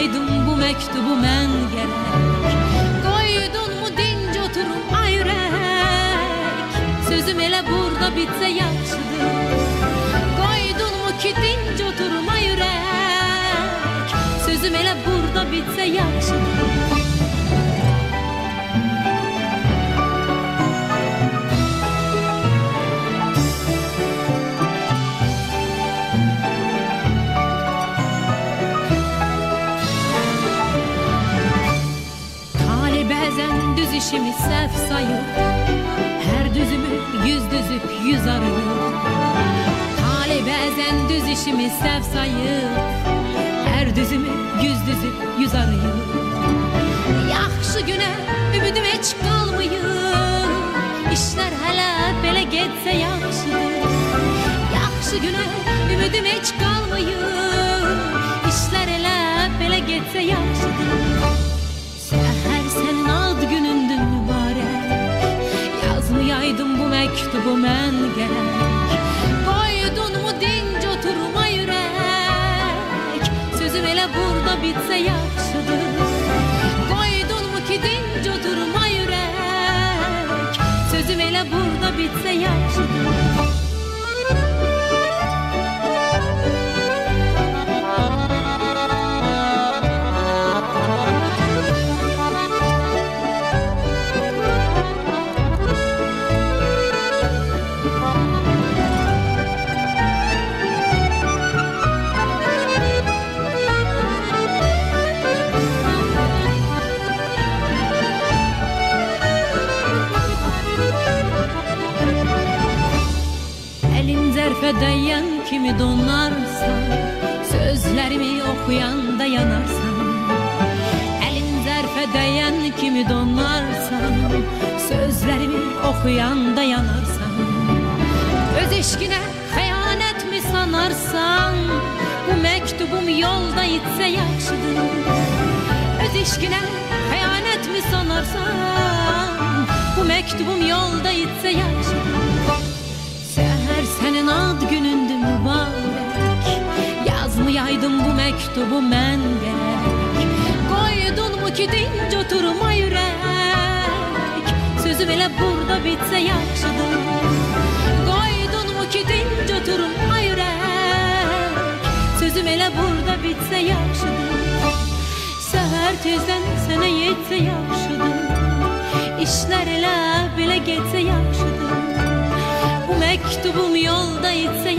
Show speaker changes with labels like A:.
A: yaydım bu mektubu mən gərək. Qoydunmu dinc oturum ay ürək, sözüm elə burada bitsə yaxşıdır. Qoydunmu ki dinc oturum ay ürək, sözüm elə burada bitsə yaxşıdır. İşimi səhv sayıb, hər düzümü yüz düzüb yüz arıyıb. Talih bəzən düz işimi səhv sayıb, hər düzümü yüz düzüb yüz arıyıb. Yaxşı günə ümidim heç qalmayıb, işlər hələ belə getsə yaxşıdır. Yaxşı günə ümidim heç qalmayıb, işlər elə belə getsə yaxşıdır. Səhər sənin ad günündür mübarək, yazmayaydım bu məktubu mən gərək. Qoydunmu dinc oturma ürək, sözüm elə burada bitsə yaxşıdır. Qoydunmu ki dinc oturma ürək, sözüm elə burada bitsə yaxşıdır. Dəyən kimi donarsan, sözlərimi oxuyanda yanarsan. Əlin zərfə dəyən kimi donarsan, sözlərimi oxuyanda yanarsan. Öz eşqinə xəyanət mi sanarsan, bu məktubum yolda itsə yaxşıdır. Öz eşqinə xəyanət mi sanarsan, bu məktubum yolda itsə yaxşıdır. Səhər sənin ad günündür mübarək, yazmayaydım bu məktubu mən gərək. Qoydunmu ki dinc oturma ürək, sözüm elə burada bitsə yaxşıdır. Qoydunmu ki dinc oturma ürək, sözüm elə burada bitsə yaxşıdır. Səhər tezdən sənə yetsə yaxşıdır, işlər elə belə getsə yaxşıdır. Bu məktubum yolda itsə